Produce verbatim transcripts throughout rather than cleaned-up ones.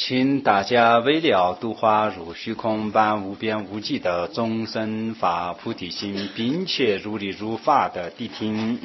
请大家为了度化如虚空般无边无际的众生发菩提心，并且如理如法的谛听。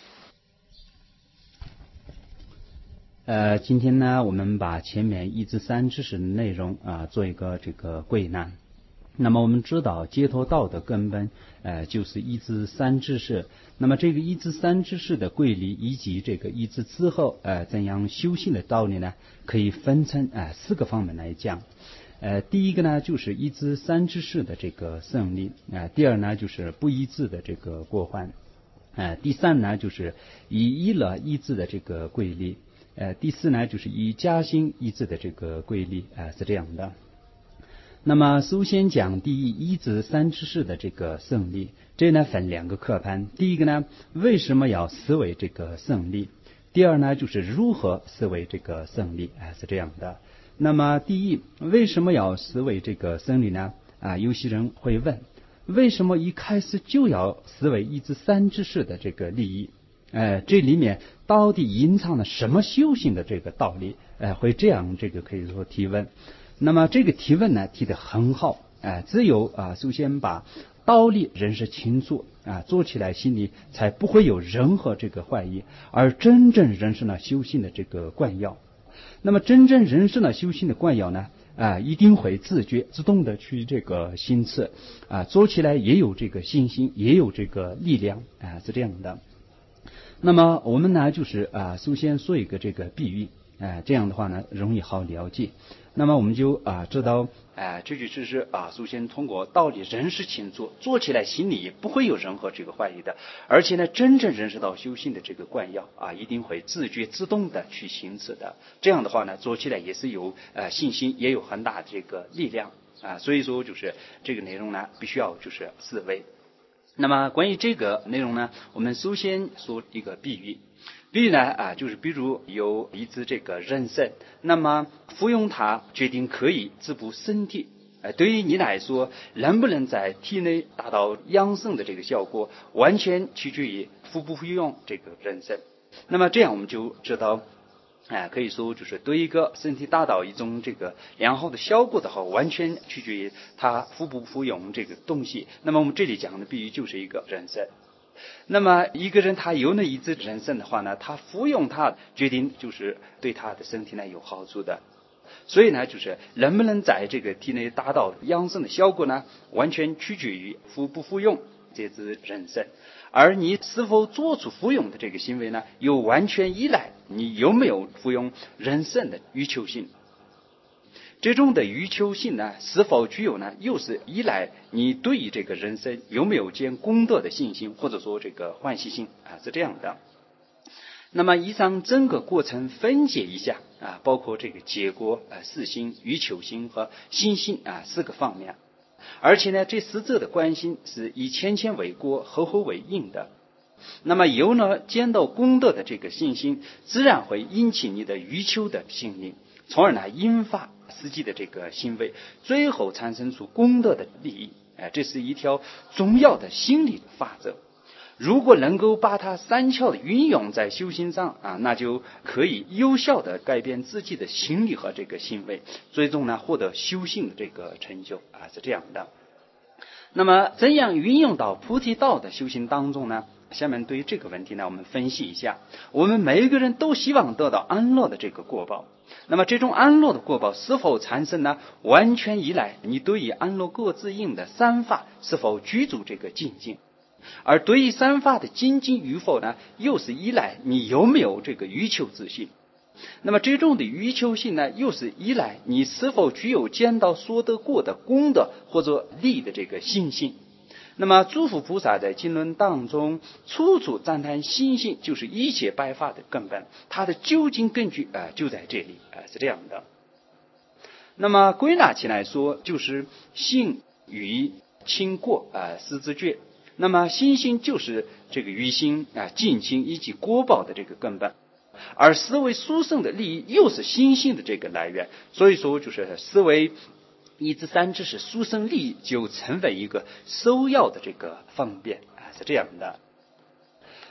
呃，今天呢，我们把前面一至三知识的内容啊、呃、做一个这个归纳。那么我们知道解脱道的根本，呃，就是一至三知识。那么这个一至三知识的规律，以及这个一至之后，呃，怎样修行的道理呢？可以分成呃四个方面来讲。呃，第一个呢，就是一至三知识的这个胜利；呃，第二呢，就是不一致的这个过患；呃，第三呢，就是以一乐一致的这个规律；呃，第四呢，就是以加心一致的这个规律，啊、呃，是这样的。那么首先讲第一一至三知识的这个胜利，这呢分两个课盘。第一个呢，为什么要思维这个胜利？第二呢，就是如何思维这个胜利，啊，是这样的。那么第一，为什么要思维这个胜利呢？啊，有些人会问，为什么一开始就要思维一至三知识的这个利益？呃，这里面到底隐藏了什么修行的这个道理？呃，会这样这个可以说提问。那么这个提问呢提得很好，哎、呃，只有啊、呃，首先把道理认识清楚啊、呃，做起来心里才不会有任何这个怀疑，而真正认识了修行的这个惯要。那么真正认识了修行的惯要呢，啊、呃，一定会自觉自动的去这个行持啊、呃，做起来也有这个信心，也有这个力量啊、呃，是这样的。那么我们呢，就是啊、呃，首先说一个这个比喻。哎、呃，这样的话呢，容易好了解。那么我们就啊、呃、知道，哎、呃，这句诗是啊，首先通过道理认识清楚，做起来心里也不会有任何这个怀疑的，而且呢，真正认识到修行的这个惯要啊，一定会自觉自动的去行持的。这样的话呢，做起来也是有呃信心，也有很大的这个力量啊。所以说，就是这个内容呢，必须要就是思维。那么关于这个内容呢，我们首先说一个比喻。比喻呢啊，就是比如有一只这个人参，那么服用它决定可以滋补身体。呃，对于你来说，能不能在体内达到养生的这个效果，完全取决于服不服用这个人参。那么这样我们就知道。哎、呃，可以说就是对一个身体达到一种这个良好的效果的话，完全取决于他服不服用这个东西。那么我们这里讲的比喻就是一个人参。那么一个人他有了一支人参的话呢，他服用它决定就是对他的身体呢有好处的。所以呢，就是能不能在这个体内达到养生的效果呢，完全取决于服不服用这支人参。而你是否做出服用的这个行为呢，又完全依赖你有没有服用人参的欲求性。这种的欲求性呢，是否具有呢，又是依赖你对于这个人参有没有见功德的信心，或者说这个欢喜心啊，是这样的。那么以上整个过程分解一下啊，包括这个结果啊、四心、欲求心和心性啊四个方面。而且呢，这四者的关系是以前前为果，后后为因的。那么有了见到功德的这个信心，自然会引起你的欲求的心灵，从而呢引发实际的这个行为，最后产生出功德的利益。哎，这是一条重要的心理法则。如果能够把它三巧的运用在修行上啊，那就可以有效的改变自己的心理和这个行为，最终呢获得修行的这个成就啊，是这样的。那么怎样运用到菩提道的修行当中呢？下面对于这个问题呢，我们分析一下。我们每一个人都希望得到安乐的这个果报，那么这种安乐的果报是否产生呢？完全依赖你对于安乐果自应的三法是否具足这个精进。而对于三法的精进与否呢，又是依赖你有没有这个欲求之心。那么这种的欲求性呢，又是依赖你是否具有见到所得过的功德或者利的这个信心。那么诸佛菩萨在经论当中处处赞叹心性就是一切百法的根本，它的究竟根据啊、呃、就在这里啊、呃、是这样的。那么归纳起来说，就是性与轻过啊四之觉。那么心性就是这个于心啊尽心以及果报的这个根本，而思维殊胜的利益又是心性的这个来源。所以说就是思维一至三知识殊胜利益就成为一个首要的这个方便啊，是这样的。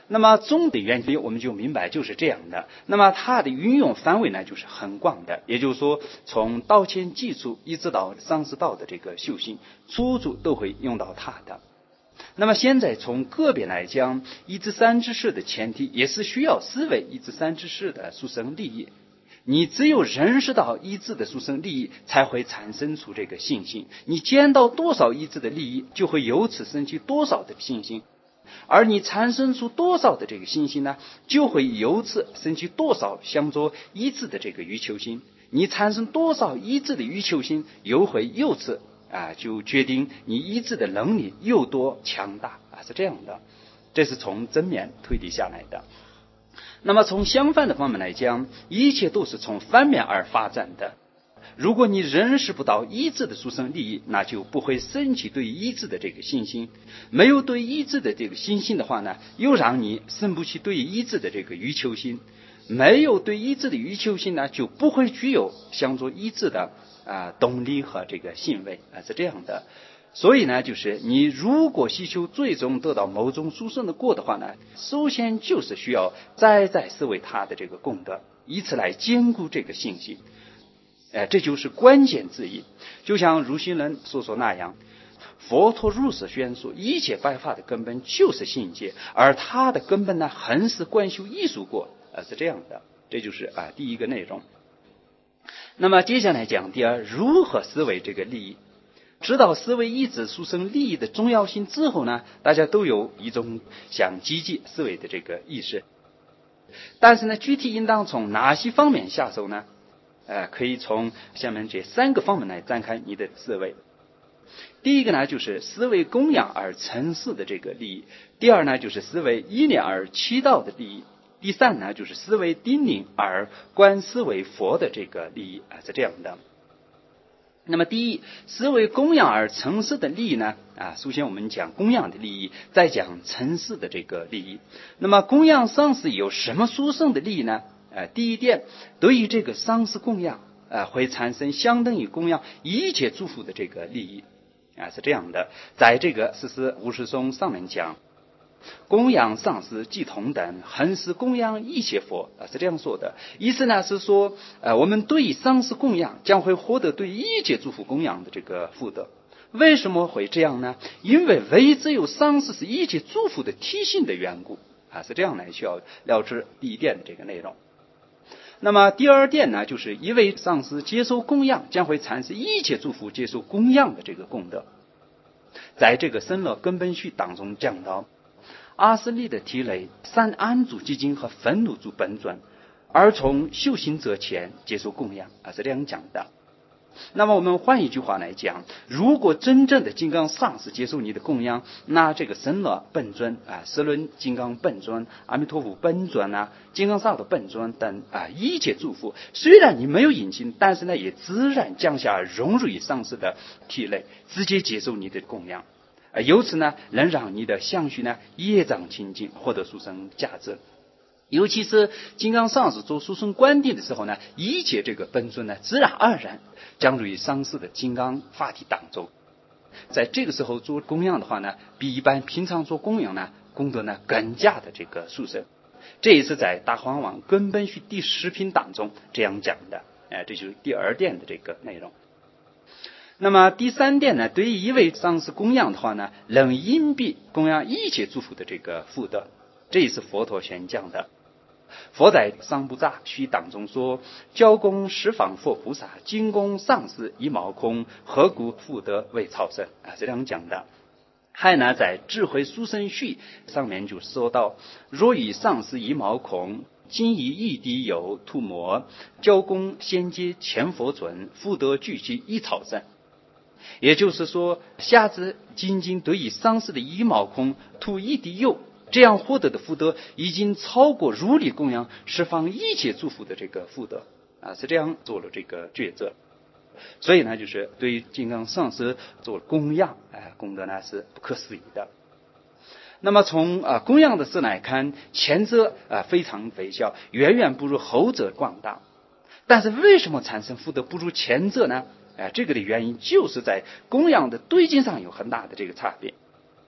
那么总的原理我们就明白就是这样的。那么它的运用范围呢就是很广的，也就是说从道前基础一直到上师道的这个修行，处处都会用到它的。那么现在从个别来讲，一至三知识的前提也是需要思维一至三知识的殊胜利益。你只有认识到一致的殊胜利益，才会产生出这个信心。你见到多少一致的利益，就会由此生起多少的信心。而你产生出多少的这个信心呢，就会由此生起多少相作一致的这个欲求心。你产生多少一致的欲求心，又会由此啊，就决定你一致的能力有多强大啊，是这样的。这是从正面推理下来的。那么从相反的方面来讲，一切都是从反面而发展的。如果你认识不到一致的殊胜利益，那就不会升起对一致的这个信心。没有对一致的这个信心的话呢，又让你生不起对一致的这个欲求心。没有对一致的欲求心呢，就不会具有相作一致的啊动力和这个行为啊，是这样的。所以呢，就是你如果希求最终得到某种殊胜的果的话呢，首先就是需要再再思维他的这个功德，以此来坚固这个信心。哎，这就是关键之一。就像如心人所说那样，佛陀如是宣说，一切百法的根本就是信解，而它的根本呢，恒是观修艺术过，啊，是这样的。这就是啊第一个内容。那么接下来讲第二，如何思维这个利益。知道思维一致殊胜利益的重要性之后呢，大家都有一种想积极思维的这个意识。但是呢，具体应当从哪些方面下手呢？呃，可以从下面这三个方面来展开你的思维。第一个呢，就是思维供养而成事的这个利益；第二呢，就是思维依念而祈祷的利益；第三呢，就是思维叮咛而观思维佛的这个利益啊，是这样的。那么第一，思维供养而成事的利益呢啊，首先我们讲供养的利益，再讲成事的这个利益。那么供养上师有什么殊胜的利益呢？呃，第一点，对于这个上师供养呃，会产生相当于供养一切诸佛的这个利益啊，是这样的。在这个四十五十颂上面讲，供养上师即同等，恒是供养一切佛啊，是这样说的。意思呢是说，呃，我们对上师供养将会获得对一切诸佛供养的这个福德。为什么会这样呢？因为唯只有上师是一切诸佛的体性的缘故啊，是这样来需要了知第一点的这个内容。那么第二点呢，就是一位上师接受供养，将会产生一切诸佛接受供养的这个功德。在这个深乐根本序当中讲到，阿斯利的体类三安住基金和愤怒住本尊，而从修行者前接受供养啊，是这样讲的。那么我们换一句话来讲，如果真正的金刚上师接受你的供养，那这个神乐本尊啊、十轮金刚本尊、阿弥陀佛本尊啊、金刚萨埵本尊等啊一切诸佛，虽然你没有引进，但是呢也自然降下融入于上师的体内，直接接受你的供养，啊，由此呢能让你的相续呢业障清净，获得殊胜价值。尤其是金刚上师做殊胜观定的时候呢，一切这个本尊呢自然而然将入于上师的金刚法体当中。在这个时候做供养的话呢，比一般平常做供养呢功德呢更加的这个殊胜。这也是在大皇王根本序第十品当中这样讲的。哎，这就是第二点的这个内容。那么第三点呢，对于一位上师供养的话呢，能因彼供养一切诸佛的这个福德，这也是佛陀宣讲的。佛在三不杂序当中说，教供十方佛菩萨，精供上师一毛空，何故福德为超生啊，这样讲的。还呢在智慧殊胜序上面就说到，若以上师一毛空，今以一滴油涂抹，教供先接前佛尊，福德聚集一超生。也就是说，下至仅仅对于上师的一毛空涂一滴油，这样获得的福德已经超过如理供养十方一切诸佛的这个福德啊，是这样做了这个抉择。所以呢，就是对于金刚上师做供养，哎，功德呢是不可思议的。那么从啊供养的事来看，前者啊非常微小，远远不如后者广大。但是为什么产生福德不如前者呢？哎，这个的原因就是在供养的对境上有很大的这个差别。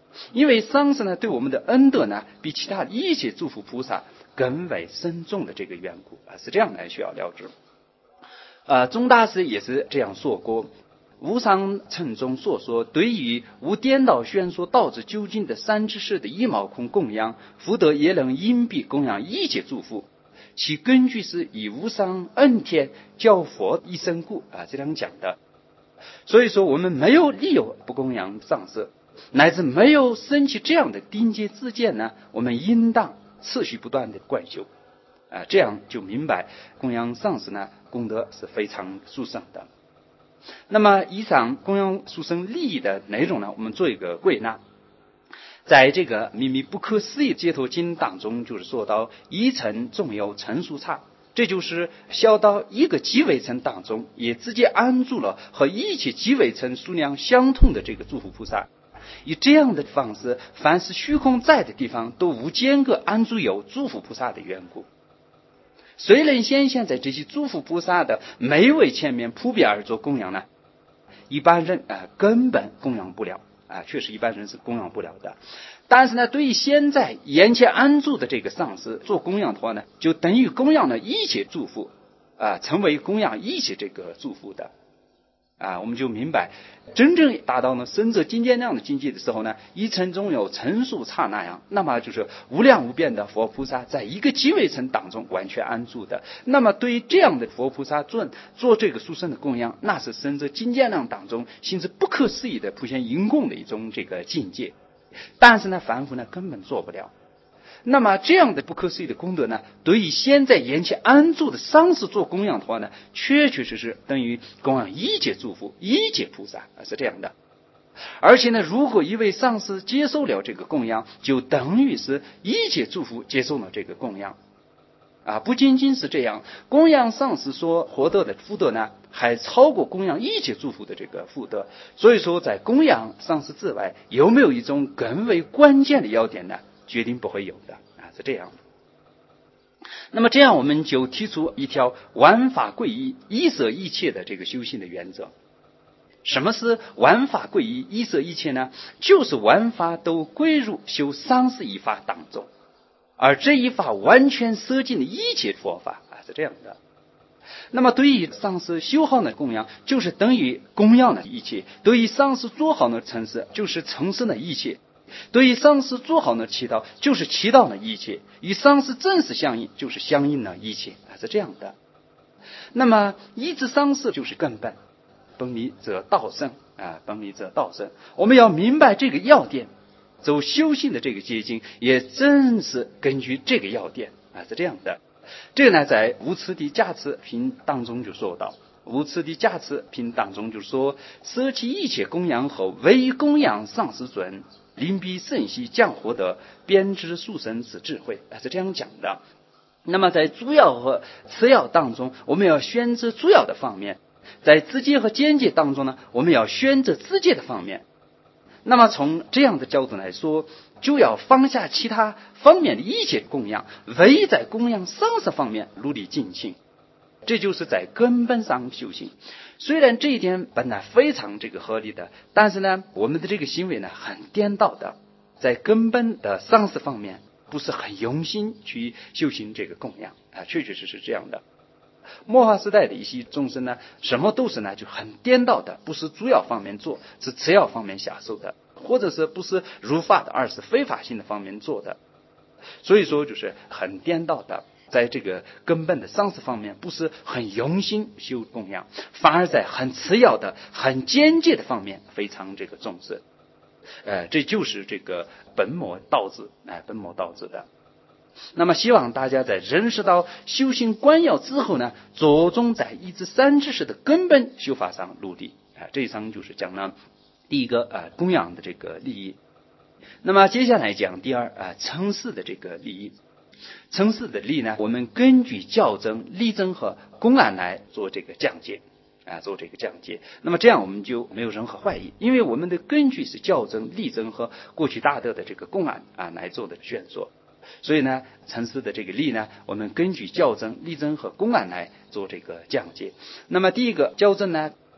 因为上师呢对我们的恩德呢比其他一切诸佛菩萨更为深重的这个缘故啊，是这样来需要了知。呃，宗大师也是这样说过，无上乘中所说，对于无颠倒宣说道之究竟的三知识的一毛空供养，福德也能因彼供养一切诸佛，其根据是以无上恩天教佛一生故啊，这样讲的。所以说我们没有理由不供养上师，乃至没有升起这样的顶阶自见呢，我们应当持续不断的观修啊，这样就明白供养上师呢功德是非常殊胜的。那么以上供养殊胜利益的内容呢，我们做一个归纳。在这个秘密不可思议解脱经当中，就是说到一乘纵有乘数差，这就是小到一个几位乘当中，也直接安住了和一切几位乘数量相同的这个诸佛菩萨。以这样的方式，凡是虚空在的地方，都无间隔安住有诸佛菩萨的缘故。虽然显现在这些诸佛菩萨的每一位前面普遍而做供养呢，一般人啊、呃、根本供养不了啊，确实一般人是供养不了的。但是呢，对于现在眼前安住的这个上师做供养的话呢，就等于供养了一切诸佛啊，成为供养一切这个诸佛的啊，我们就明白，真正达到呢深者境界那样的境界的时候呢，一乘中有乘数刹那样，那么就是无量无边的佛菩萨在一个几位乘当中完全安住的。那么对于这样的佛菩萨尊做这个殊胜的供养，那是深者境界量当中形成不可思议的普现因供的一种这个境界。但是呢，凡夫呢根本做不了。那么这样的不可思议的功德呢，对于现在眼前安住的上师做供养的话呢，确确实实等于供养一切诸佛一切菩萨，是这样的。而且呢，如果一位上师接受了这个供养，就等于是一切诸佛接受了这个供养啊。不仅仅是这样，供养上师所获得的福德呢，还超过供养一切诸佛的这个福德。所以说，在供养上师之外，有没有一种更为关键的要点呢？决定不会有的啊，是这样。那么这样我们就提出一条万法归一一摄一切的这个修行的原则。什么是万法归一一摄一切呢？就是万法都归入修上师一法当中，而这一法完全摄尽了一切佛法啊，是这样的。那么对于上师修好的供养，就是等于供养了一切；对于上师做好的承事，就是承事了一切；对于上师做好的祈祷，就是祈祷了一切；与上师正式相应，就是相应了一切啊，是这样的。那么一至上师就是根本，本迷则道生啊，本迷则道生。我们要明白这个要点，走修行的这个捷径，也正是根据这个要点啊，是这样的。这个呢，在无次第加持品当中就说到，无次第加持品当中就说，舍弃一切供养后，唯供养上师尊，临彼圣悉，将获得编织殊胜之智慧啊，是这样讲的。那么在主要和次要当中，我们要选择主要的方面；在直接和间接当中呢，我们要选择直接的方面。那么从这样的角度来说，就要放下其他方面的一切供养，唯在供养上师方面努力精进，这就是在根本上修行。虽然这一点本来非常这个合理的，但是呢，我们的这个行为呢很颠倒的，在根本的上师方面不是很用心去修行这个供养啊，确确实实是这样的。末法时代的一些众生呢，什么都是呢就很颠倒的，不是主要方面做，是次要方面下手的，或者是不是如法的，而是非法性的方面做的。所以说就是很颠倒的，在这个根本的上师方面不是很用心修供养，反而在很次要的很间接的方面非常这个重视。呃，这就是这个本末倒置，哎、呃，本末倒置的。那么希望大家在认识到修行观要之后呢，着重在一至三知识的根本修法上努力啊、呃。这一章就是讲了第一个啊、呃、供养的这个利益。那么接下来讲第二啊、呃、称事的这个利益。称事的利益呢，我们根据教证、例证和公案来做这个讲解啊，做这个讲解。那么这样我们就没有任何怀疑，因为我们的根据是教证、例证和过去大德的这个公案啊来做的宣说。所以呢，称事的这个例呢，我们根据教证、例证和公案来做这个讲解。那么第一个教证呢，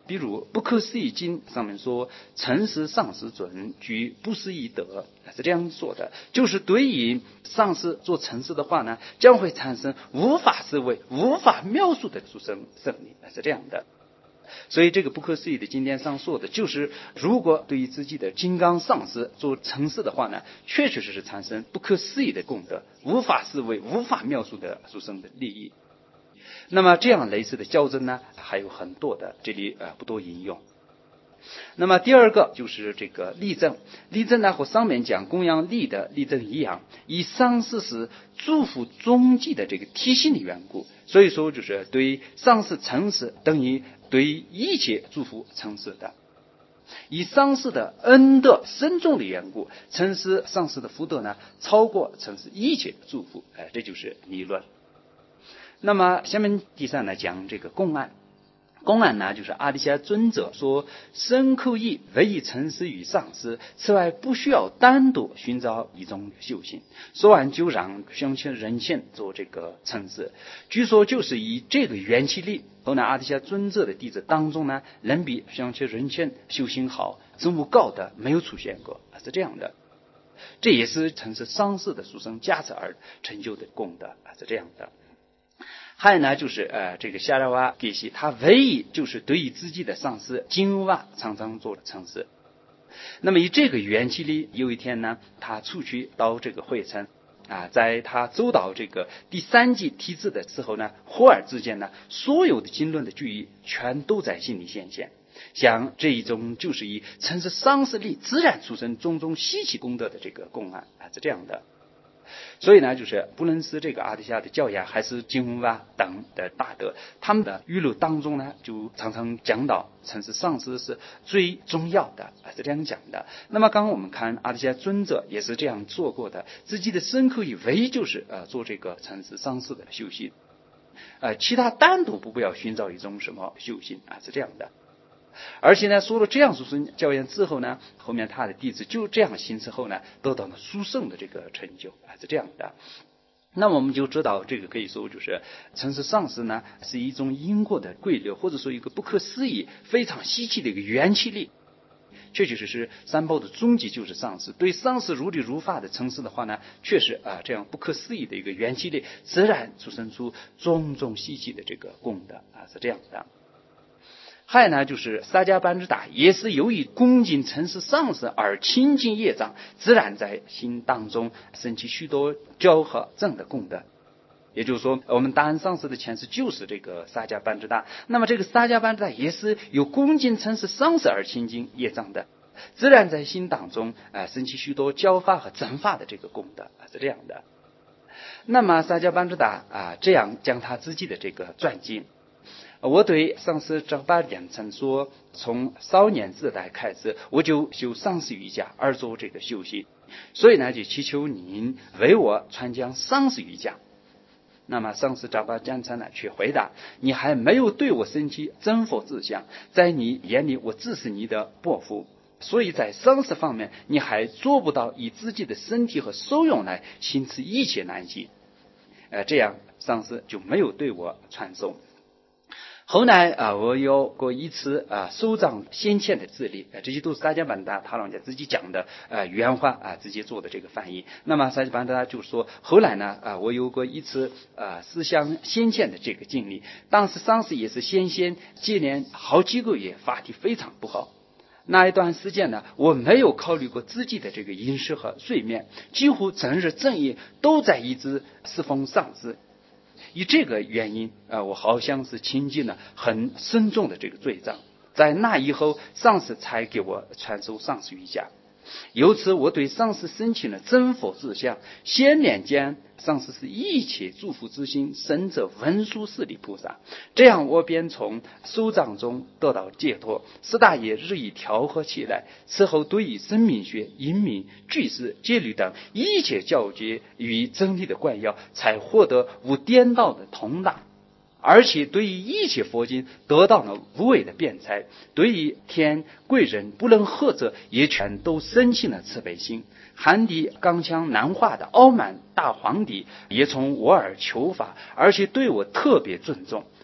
比如不可思议经上面说，诚实上师准，具不思议德，是这样说的，就是对于上师做诚实的话呢，将会产生无法思维、无法描述的殊胜胜利，是这样的。所以这个不可思议的经典上说的，就是如果对于自己的金刚上师做诚实的话呢，确确实实产生不可思议的功德，无法思维、无法描述的殊胜的利益。那么这样类似的教证呢还有很多的，这里呃不多引用。那么第二个就是这个例证，例证呢和上面讲供养力的例证一样，以上师是祝福踪迹的这个体系的缘故，所以说就是对上师诚实等于对一切祝福诚实的，以上师的恩德深重的缘故，诚实上师的福德呢超过诚实一切的祝福，哎，这就是理论。那么下面第三呢讲这个公案。公案呢就是阿底峡尊者说，身口意唯以诚实与上师，此外不需要单独寻找一种修行。说完就让乡亲人前做这个诚实，据说就是以这个元气力。后来阿底峡尊者的弟子当中呢，人比乡亲人前修行好、职务高的没有出现过，是这样的。这也是诚实上师的殊胜加持而成就的功德，是这样的。还有呢，就是呃，这个夏拉瓦给西，他唯一就是对于自己的上司金瓦常常做了诚实。那么以这个元气力，有一天呢，他出去到这个会城啊，在他走到这个第三级梯子的时候呢，忽而之间呢，所有的经论的注意全都在心里显现。像这一种就是以诚实上师力自然出生种种稀奇功德的这个公案啊，是这样的。所以呢，就是不论是这个阿底峡的教亚还是金文瓦等的大德，他们的语录当中呢，就常常讲到诚实上师是最重要的，是这样讲的。那么刚刚我们看阿底峡尊者也是这样做过的，自己的身口以为就是呃做这个诚实上师的修行，呃，其他单独不要寻找一种什么修行啊，是这样的。而且呢，说了这样殊胜教言之后呢，后面他的弟子就这样行之后呢，得到了殊胜的这个成就，啊，是这样的。那么我们就知道，这个可以说就是诚实上师呢，是一种因果的规律，或者说一个不可思议、非常稀奇的一个元气力。确确实实，三宝的终极就是上师。对上师如理如法的诚实的话呢，确实啊，这样不可思议的一个元气力，自然出生出种种稀奇的这个功德啊，是这样的。还有呢，就是萨迦班智达也是由于恭敬诚实上师而清净业障，自然在心当中升起许多交合正的功德。也就是说，我们大安上师的前世就是这个萨迦班智达，那么这个萨迦班智达也是有恭敬诚实上师而清净业障的，自然在心当中啊、呃、升起许多教法和正法的这个功德，是这样的。那么萨迦班智达啊，这样将他自己的这个传记。我对上师张巴讲曾说，从少年时代开始，我就修上师瑜伽而做这个修行，所以呢，就祈求您为我传讲上师瑜伽。那么上师张巴讲曾呢，却回答：你还没有对我升起真佛志向，在你眼里，我只是你的伯父，所以在上师方面，你还做不到以自己的身体和受用来行持一切难行。呃，这样上师就没有对我传授。后来啊，我有过一次啊，首长先前的自立，这些都是萨迦班达他老人家自己讲的呃原话啊，直接做的这个翻译。那么萨迦班达就说，后来呢啊，我有过一次啊思想先前的这个经历，当时上司也是先先接连好几个月法体非常不好。那一段时间呢，我没有考虑过自己的这个饮食和睡眠，几乎整日整夜都在一直侍奉上司。以这个原因啊、呃，我好像是亲近了很深重的这个罪障。在那以后，上师才给我传授上师瑜伽。由此，我对上师升起了真佛志向。先年间，上师是一切祝福之心，生者文殊师利菩萨。这样，我便从手掌中得到解脱。四大业日益调和起来。此后，对于生命学、阴明、句式、戒律等一切教诀与真理的贯耀，才获得无颠倒的通达。而且对于一切佛经得到了无畏的辩才，对于天贵人不能呵责，也全都生起了慈悲心。汉地刚强难化的傲慢大皇帝也从我而求法，而且对我特别尊重。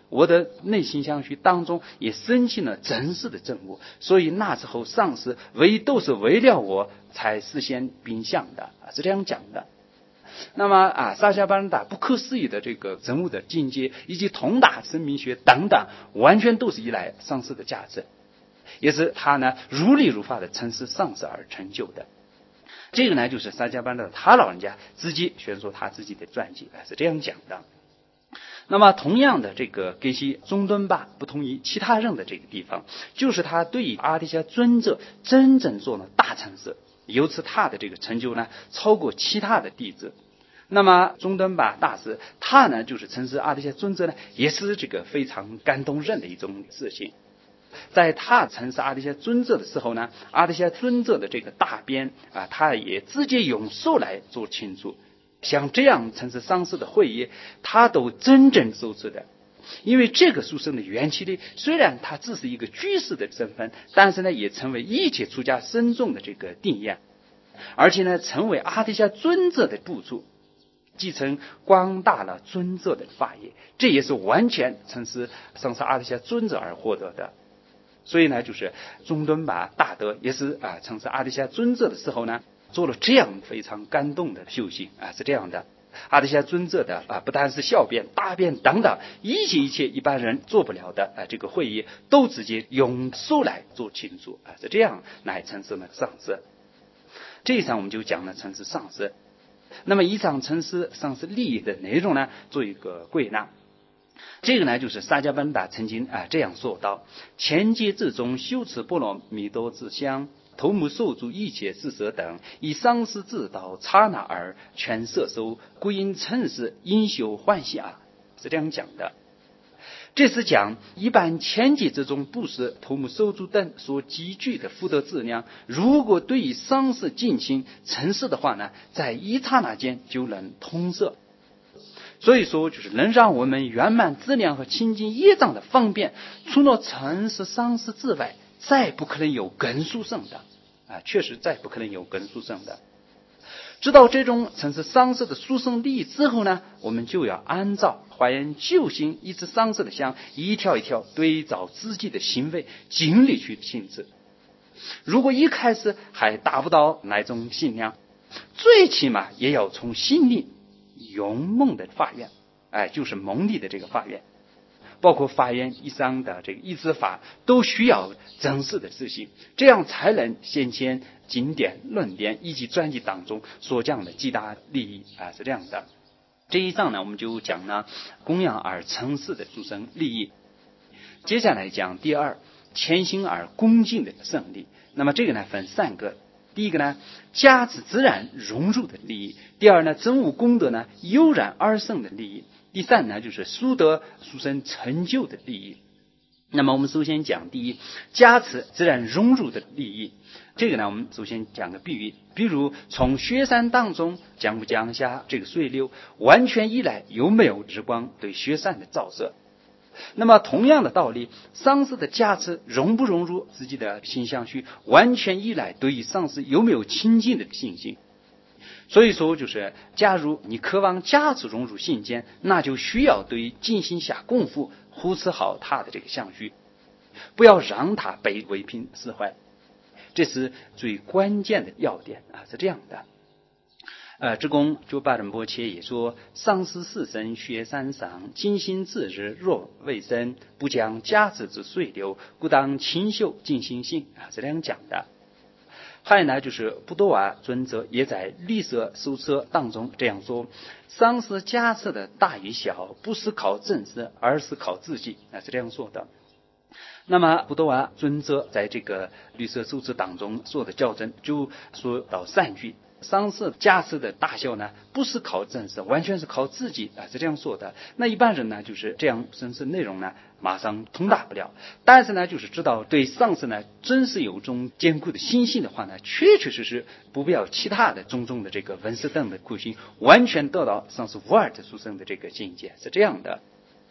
我的内心相续当中也深信了真实的正悟，所以那时候上师唯都是为了我才实现并相的，是这样讲的。那么啊，萨迦班达不可思议的这个人物的境界，以及通达生命学等等，完全都是依赖上师的价值，也是他呢如理如法的承事上师而成就的。这个呢就是萨迦班达他老人家自己宣说他自己的传记是这样讲的。那么同样的，这个格西中敦巴不同于其他人的这个地方，就是他对于阿底峡尊者真正做了大承事，由此他的这个成就呢超过其他的弟子。那么中敦巴大师他呢就是承事阿底峡尊者呢，也是这个非常感动人的一种事情。在他承事阿底峡尊者的时候呢，阿底峡尊者的这个大鞭啊，他也直接用手来做庆祝。像这样承事上师的会议，他都真正受持的。因为这个书生的元气力，虽然他只是一个居士的身份，但是呢也成为一切出家僧众的这个定验，而且呢成为阿底峡尊者的部族，继承广大了尊者的法业，这也是完全承事上师阿底峡尊者而获得的。所以呢就是中敦巴大德也是啊承事阿底峡尊者的时候呢，做了这样非常感动的修行啊，是这样的。阿底峡尊者的啊，不但是小便、大便等等一切一切一般人做不了的啊，这个会议都直接用手来做庆祝啊，是这样来承事呢上师。这一场我们就讲了承事上师。那么以上承事上师利益的内容呢，做一个归纳。这个呢就是萨迦班达曾经啊这样说道：前阶之中修持波罗蜜多之相，头目受诸一切事舍等，以上师之道刹那而全摄收，故因称是因修欢喜啊，是这样讲的。这是讲一般前阶之中布施、头目受诸等所积聚的福德质量，如果对于上师尽心承事的话呢，在一刹那间就能通摄。所以说就是能让我们圆满资粮和清净业障的方便，除了承事上师之外，再不可能有更殊胜的啊，确实再不可能有更殊胜的。知道这种承事上师的殊胜利益之后呢，我们就要按照华严救心一直上师的相，一条一条对照自己的行为尽力去行持。如果一开始还达不到那种信量，最起码也要从心里勇猛的发愿，哎，就是蒙力的这个发愿，包括发愿以上的这个依止法，都需要真实的实行，这样才能显现经典论点以及传记当中所讲的极大利益啊，是这样的。这一章呢，我们就讲了供养而承事的殊胜利益。接下来讲第二，谦心而恭敬的胜利。那么这个呢分三个。第一个呢，加持自然融入的利益；第二呢，真悟功德呢悠然而生的利益；第三呢，就是殊得殊胜成就的利益。那么我们首先讲第一，加持自然融入的利益。这个呢，我们首先讲个比喻，比如从雪山当中降不降下这个水流，完全依赖有没有日光对雪山的照射。那么同样的道理，上师的加持融不融入自己的心相续，完全依赖对于上师有没有亲近的信心。所以说就是假如你渴望加持融入心间，那就需要对于静心下功夫，护持好他的这个相续，不要让他被唯品使坏，这是最关键的要点啊，是这样的。呃，智公就巴仁波切也说，上师四身雪山上，精心自日若未生，不将加持之水流，故当勤修静心性啊，是这样讲的。还有呢，就是布多瓦尊者也在绿色手册当中这样说：上师加持的大与小，不是靠正师，而是靠自己啊，是这样说的。那么布多瓦尊者在这个绿色手册当中说的校正，就说到三句。上师加持的大小呢，不是靠正师，完全是靠自己啊，是这样说的。那一般人呢，就是这样深思内容呢，马上通达不了。但是呢，就是知道对上师呢，真是有种坚固的心性的话呢，确确实实不必要其他的种种的这个文思等的苦心，完全得到上师无二的殊胜的这个境界，是这样的。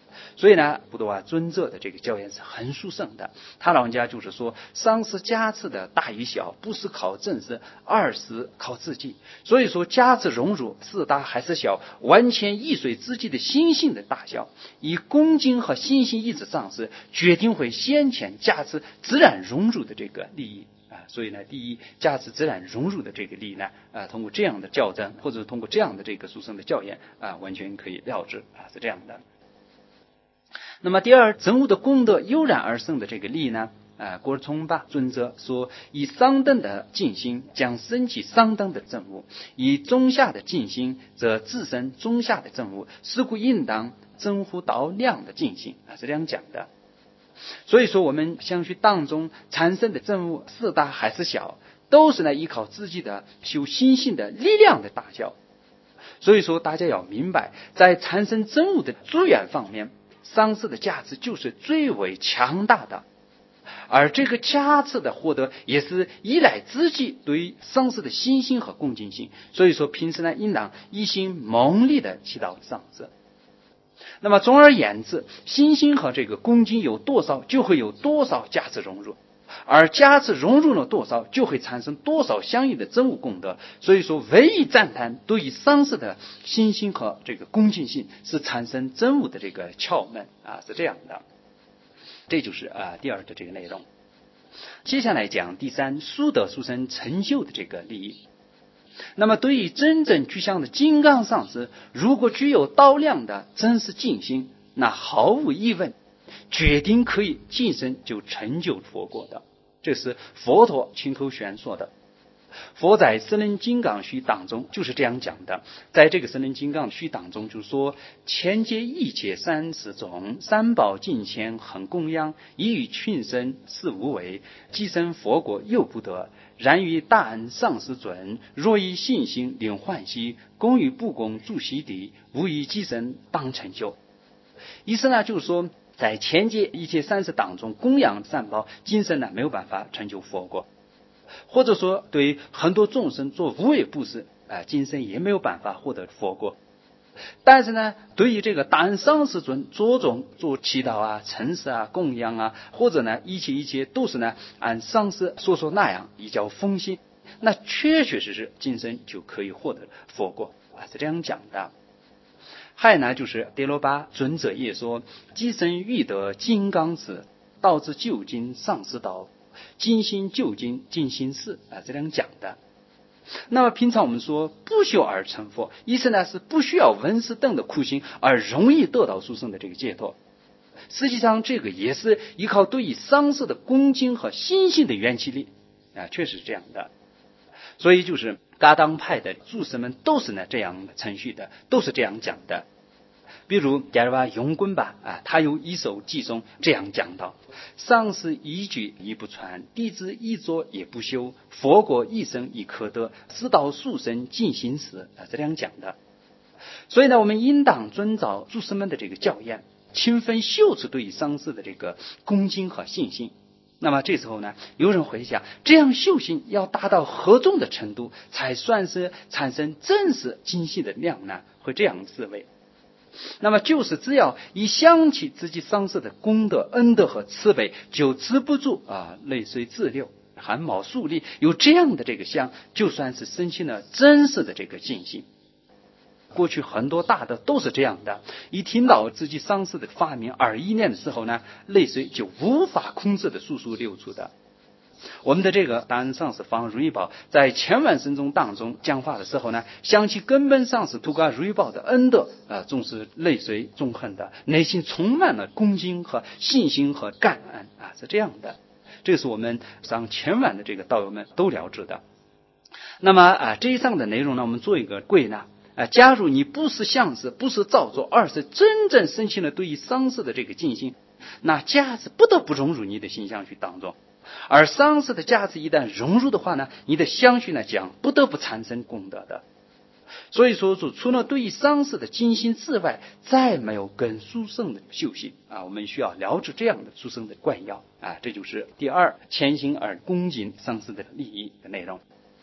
所以呢，不多啊尊者的这个教言是很殊胜的。他老人家就是说，丧事加持的大与小，不是靠正事，二是靠自己。所以说，加持荣辱是大还是小，完全依随自己的心性的大小。以恭敬和心性意志上事，决定会先前加持自然荣辱的这个利益。啊，所以呢，第一，加持自然融入的这个力呢，啊，通过这样的校正，或者通过这样的这个殊胜的教言啊，完全可以料之啊，是这样的。那么第二，真悟的功德悠然而生的这个力呢，啊，郭崇巴尊者说，以上等的静心将升起上等的正悟，以中下的静心则自身中下的正悟，是故应当真乎道量的静心啊，是这样讲的。所以说，我们相续当中产生的正悟是大还是小，都是呢依靠自己的修心性的力量的大小。所以说，大家要明白，在产生正悟的资源方面，丧事的价值就是最为强大的，而这个价值的获得也是依赖自己对丧事的信心和恭敬心。所以说，平时呢应当一心猛力的祈祷丧事。那么总而言之，信心和这个恭敬有多少，就会有多少价值融入，而价值融入了多少，就会产生多少相应的真悟功德。所以说，唯一赞叹对于丧事的信心和这个恭敬心，是产生真悟的这个窍门啊，是这样的。这就是啊第二的这个内容。接下来讲第三，殊德殊生成就的这个利益。那么对于真正具象的金刚上师，如果具有道量的真实静心，那毫无疑问决定可以晋升就成就佛果的。这是佛陀亲口宣说的。佛在《十轮金刚须》当中就是这样讲的。在这个《十轮金刚须》当中就说，前界一切三世种，三宝敬虔恒供养，一与群生是无为，即生佛果又不得。然于大恩上师尊，若以信心领欢喜，功与不功助习地，无以即生当成就。意思呢就是说，在前界一切三世当中供养三宝，今生呢没有办法成就佛果，或者说对很多众生做无为布施啊，今生也没有办法获得佛果。但是呢，对于这个大恩上师尊着重做祈祷啊、诚实啊、供养啊，或者呢一切一切都是呢按上师所说那样以叫奉行，那确确实实今生就可以获得佛果啊，是这样讲的。还有呢，就是跌罗巴尊者也说，即生欲得金刚智，道之究竟上师道，精心究竟尽心事啊，这样讲的。那么平常我们说不修而成佛，意思呢是不需要闻思等的苦行而容易得到殊胜的这个解脱。实际上这个也是依靠对于丧事的恭敬和心性的元气力啊，确实是这样的。所以就是噶当派的祖师们都是呢这样程序的，都是这样讲的。比如假如吧永坤吧啊，他有一首偈中这样讲到：丧事一句亦不传，弟子一作也不修，佛果一生亦可得，师道速生尽心时啊，这样讲的。所以呢，我们应当遵照祖师们的这个教言，勤奋修持对于丧事的这个恭敬和信心。那么这时候呢，有人会想，这样修行要达到何种的程度，才算是产生真实精细的量呢？会这样思维。那么就是只要一想起自己丧事的功德、恩德和慈悲，就止不住啊泪水自流，汗毛竖立。有这样的这个相，就算是生起了真实的这个信心。过去很多大的都是这样的，一听到自己丧事的发明而意念的时候呢，泪水就无法控制的簌簌流出的。我们的这个大恩上师方如意宝在千万僧众当中讲话的时候呢，想起根本上师图嘎如意宝的恩德啊，总是泪水纵横的，内心充满了恭敬和信心和感恩啊，是这样的。这是我们上千万的这个道友们都了知的。那么啊，这一上的内容呢，我们做一个归纳啊。假如你不是相事，不是造作，而是真正生起了对于丧事的这个敬心，那价值不得不融入你的心相续当中。而丧事的价值一旦融入的话呢，你的相续呢将不得不产生功德的。所以说，除了对于丧事的精心之外，再没有更殊胜的修行啊。我们需要了解这样的殊胜的观要啊，这就是第二，虔心而恭敬丧事的利益的内容。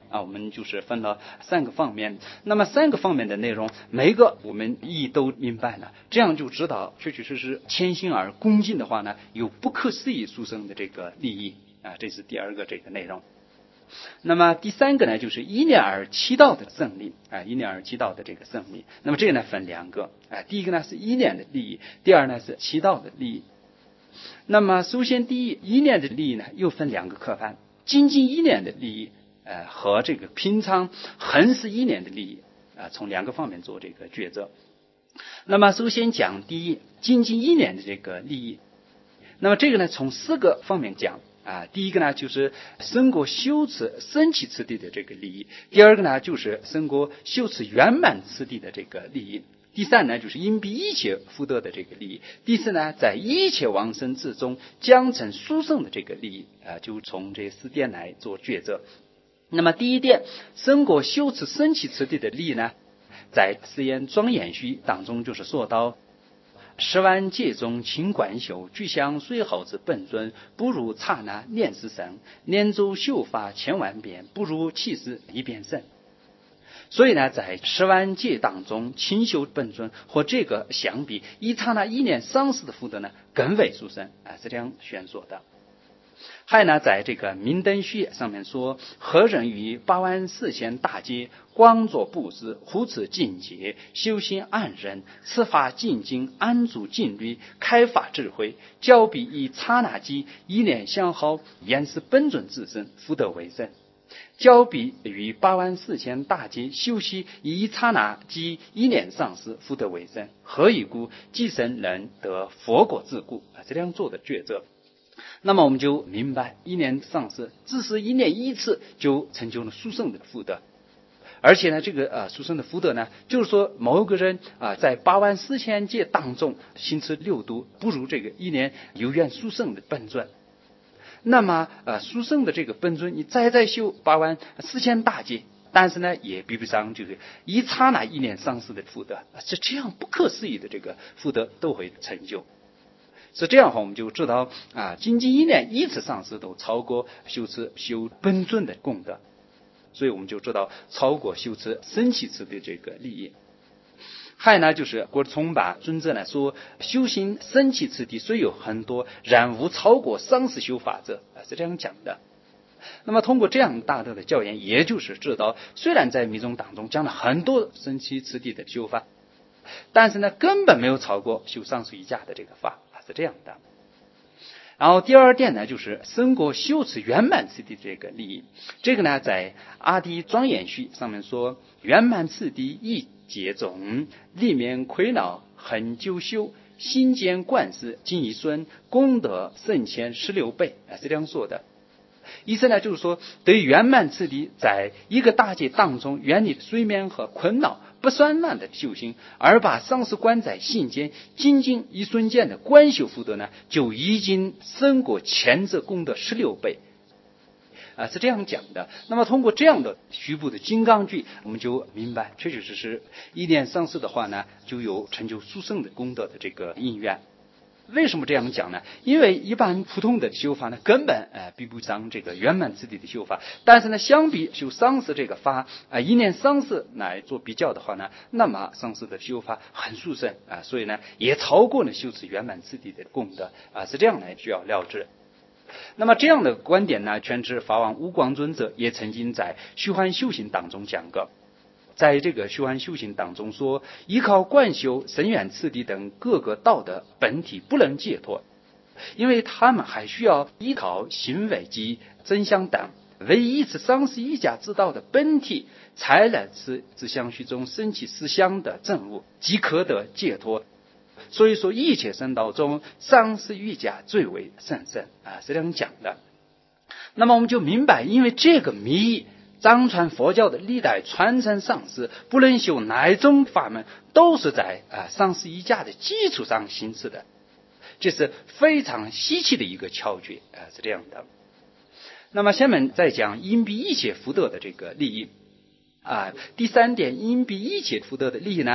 啊，我们就是分了三个方面。那么三个方面的内容，每一个我们意义都明白了，这样就知道确确实实谦心而恭敬的话呢，有不可思议殊胜的这个利益啊，这是第二个这个内容。那么第三个呢，就是依念而祈祷的胜利啊，依念而祈祷的这个胜利。那么这个呢分两个啊，第一个呢是依念的利益，第二呢是祈祷的利益。那么首先第一，依念的利益呢又分两个科范，精进依念的利益呃和这个平常恒视依念的利益啊、呃，从两个方面做这个抉择。那么首先讲第一，精进依念的这个利益。那么这个呢从四个方面讲啊，第一个呢就是胜过修持升起次第的这个利益，第二个呢就是胜过修持圆满次第的这个利益，第三呢就是因彼一切福德的这个利益，第四呢在一切往生之中将成殊胜的这个利益啊，就从这四点来做抉择。那么第一点，胜过修持升起次第的利益呢，在四言庄严序当中就是说到，十万界中清观修，具相随后之本尊，不如刹那念思神，念咒修法千万遍，不如气势一遍胜。所以呢，在十万界当中，清修本尊和这个相比，一刹那一念丧失的福德呢，更为殊胜啊，是这样宣说的。还呢，在这个明灯序上面说，何人于八万四千大劫，光作布施，护持境界，修心安忍，持法进精，安住静虑，开发智慧，教彼以刹那机，一念相好，言是本尊自身，福德为胜。教彼于八万四千大劫修习以刹那机一念丧失，福德为胜。何以故？即生人得佛果自故啊，这样做的抉择。那么我们就明白，一念丧失，只是一念一次就成就了殊胜的福德。而且呢，这个呃殊胜的福德呢，就是说某个人啊、呃，在八万四千劫当中行持六度，不如这个一年有缘殊胜的本尊。那么呃殊胜的这个本尊，你再再修八万四千大劫，但是呢也比不上就是一刹那一念丧失的福德，是这样不可思议的这个福德都会成就。是这样的话，我们就知道啊，精进一念一次丧失都超过修持修本尊的功德，所以我们就知道超过修持升起次的这个利益。还呢，就是国崇把尊者呢说，修行升起次第虽有很多，然无超过丧失修法者啊，是这样讲的。那么通过这样大德的教言，也就是知道，虽然在密宗当中讲了很多升起次第的修法，但是呢，根本没有超过修上述一家的这个法。是这样的。然后第二点呢，就是胜过修持圆满次第这个利益。这个呢，在阿底庄严序上面说，圆满次第一劫中，立面亏恼恒久修，心间观世尽一孙，功德胜千十六倍啊，是这样说的。意思呢，就是说对于圆满次第，在一个大劫当中远离睡眠和困恼不算乱的修行，而把丧失观在心间，仅仅一瞬间的观修福德呢，就已经胜过前者功德十六倍啊，是这样讲的。那么通过这样的虚部的金刚句，我们就明白，确确实实一念丧失的话呢，就有成就殊胜的功德的这个因缘。为什么这样讲呢？因为一般普通的修法呢，根本呃比不上这个圆满次第的修法。但是呢，相比修丧失这个法啊、呃，一念丧失来做比较的话呢，那么丧失的修法很殊胜啊、呃，所以呢，也超过了修持圆满次第的功德啊、呃，是这样来需要了知。那么这样的观点呢，全知法王无光尊者也曾经在虚幻修行当中讲过。在这个虚幻修行当中说，依靠观修、深远次第等各个道的本体不能解脱，因为他们还需要依靠行为及真相等，唯一此丧失一家之道的本体，才能使自相续中升起思想的证悟，即可得解脱。所以说，一切圣道中，丧失一家最为甚深啊，是这样讲的。那么我们就明白，因为这个谜。藏传佛教的历代传承上师，不论修哪种法门，都是在啊上师一家的基础上行持的，这是非常稀奇的一个巧诀啊，是这样的。那么下面再讲因彼一切福德的这个利益啊，第三点，因彼一切福德的利益呢，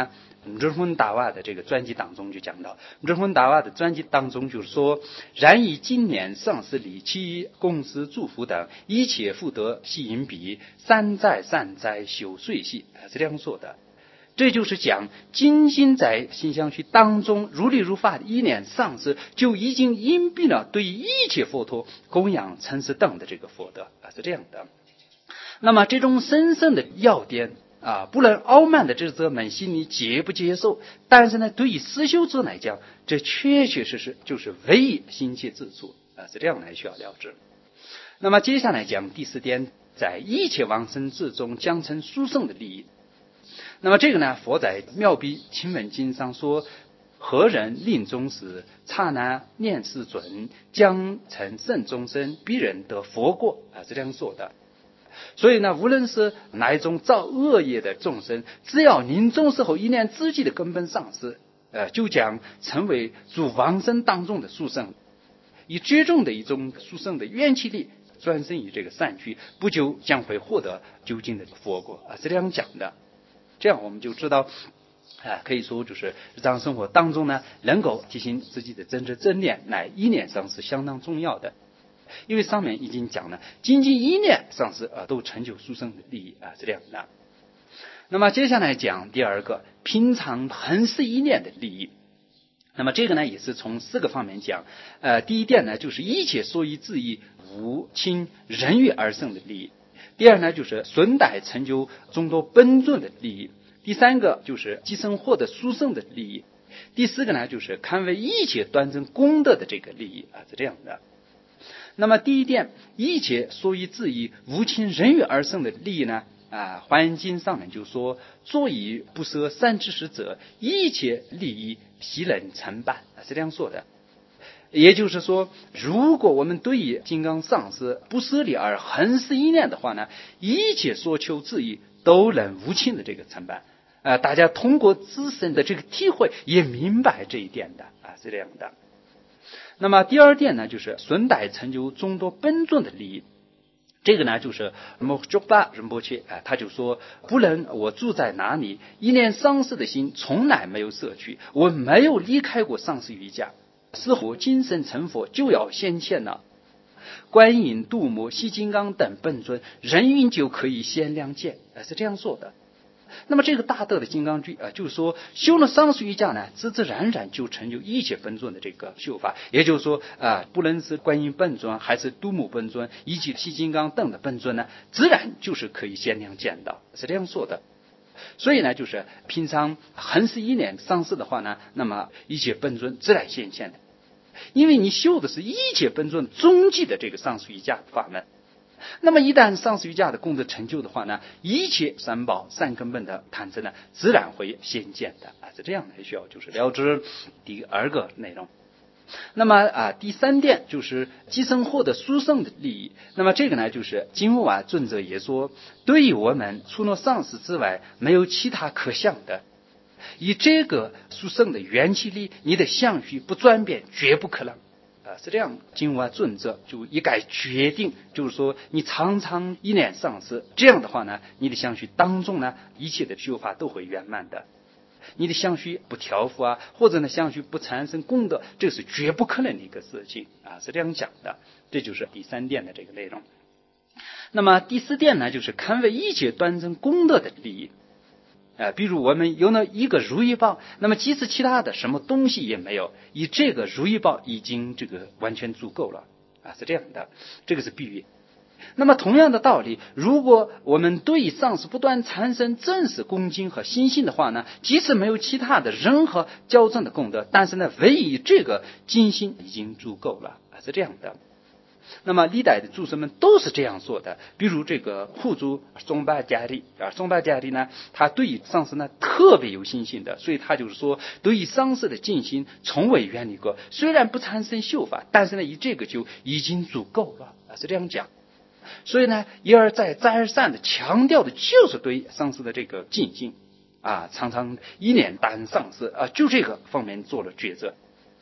日本大瓦的这个专辑当中就讲到，日本大瓦的专辑当中就是说，然以今年上司里其公司祝福等一切福德系引比三载三载修岁系，是这样说的。这就是讲金星在星象区当中如理如法的一年上司就已经隐蔽了对一切佛陀供养陈思等的这个福德，是这样的。那么这种神圣的要点啊，不能傲慢的智者们心里接不接受，但是呢，对于思修者来讲，这确确实实就是唯一心切之处啊，是这样来需要了知。那么接下来讲第四点，在一切往生之中将成殊胜的利益。那么这个呢，佛在妙比亲闻经上说，何人临终时刹那念世尊，将成圣终身，必人得佛果啊，是这样说的。所以呢，无论是哪一种造恶业的众生，只要临终时候一念自己的根本上师，呃，就将成为诸往生当中的殊胜，以最终的一种殊胜的元气力转生于这个善趣，不久将会获得究竟的佛果啊，是这样讲的。这样我们就知道啊，可以说就是日常生活当中呢，能够提醒自己的真知正念，乃一念上是相当重要的。因为上面已经讲了，仅仅一念上是啊都成就殊胜的利益啊，是这样的。那么接下来讲第二个，平常恒是一念的利益。那么这个呢，也是从四个方面讲。呃，第一点呢，就是一切所以自意无亲人欲而生的利益。第二呢，就是顺带成就众多本尊的利益。第三个就是即生获得殊胜的利益。第四个呢，就是堪为一切端正功德的这个利益啊，是这样的。那么第一点，一切所以自意无亲人欲而生的利益呢，啊，华严经上面就说，作以不舍三知识者，一切利益悉能承办，是这样说的。也就是说，如果我们对于金刚上师不舍离而恒是一念的话呢，一切所求之意都能无亲的这个承办。呃，大家通过自身的这个体会也明白这一点的啊，是这样的。那么第二点呢，就是顺带成就众多本尊的利益。这个呢，就是摩诃巴仁波切啊，他就说，不论我住在哪里，一念上师的心从来没有舍去，我没有离开过上师瑜伽。似乎今生成佛就要显现了，观音、度母、西金刚等本尊，人云就可以显亮见，是这样说的。那么这个大德的金刚句啊，就是说修了上师瑜伽呢，自自然然就成就一切本尊的这个修法。也就是说啊，不论是观音本尊，还是度母本尊，以及西金刚等的本尊呢，自然就是可以显亮见到，是这样说的。所以呢，就是平常恒是一念上师的话呢，那么一切本尊自然显现的。因为你修的是一切本尊终极的这个上师瑜伽法门，那么一旦上师瑜伽的功德成就的话呢，一切三宝三根本的坛子呢，自然会显见的啊，是这样的需要就是了知第二个内容。那么啊，第三点就是即生获得殊胜的利益。那么这个呢，就是经文啊尊者也说，对于我们除了上师之外，没有其他可想的。以这个殊胜的元气力，你的相续不转变，绝不可能啊！是这样，经文尊者就一概决定，就是说你常常一念上师，这样的话呢，你的相续当中呢，一切的修法都会圆满的。你的相续不调伏啊，或者呢相续不产生功德，这是绝不可能的一个事情啊！是这样讲的，这就是第三点的这个内容。那么第四点呢，就是堪为一切端正功德的利益。呃，比如我们有了一个如意棒，那么即使其他的什么东西也没有，以这个如意棒已经这个完全足够了啊，是这样的，这个是比喻。那么同样的道理，如果我们对上师不断产生正视恭敬和心性的话呢，即使没有其他的任何矫正的功德，但是呢，唯以这个精心已经足够了啊，是这样的。那么历代的祖师们都是这样说的，比如这个护祖松巴迦利啊，松巴迦利呢，他对于上师呢特别有信心的，所以他就是说，对于上师的尽心从未远离过，虽然不产生修法，但是呢，以这个就已经足够了啊，是这样讲。所以呢，一而再再而三的强调的就是对上师的这个尽心啊，常常一念担上师啊，就这个方面做了抉择。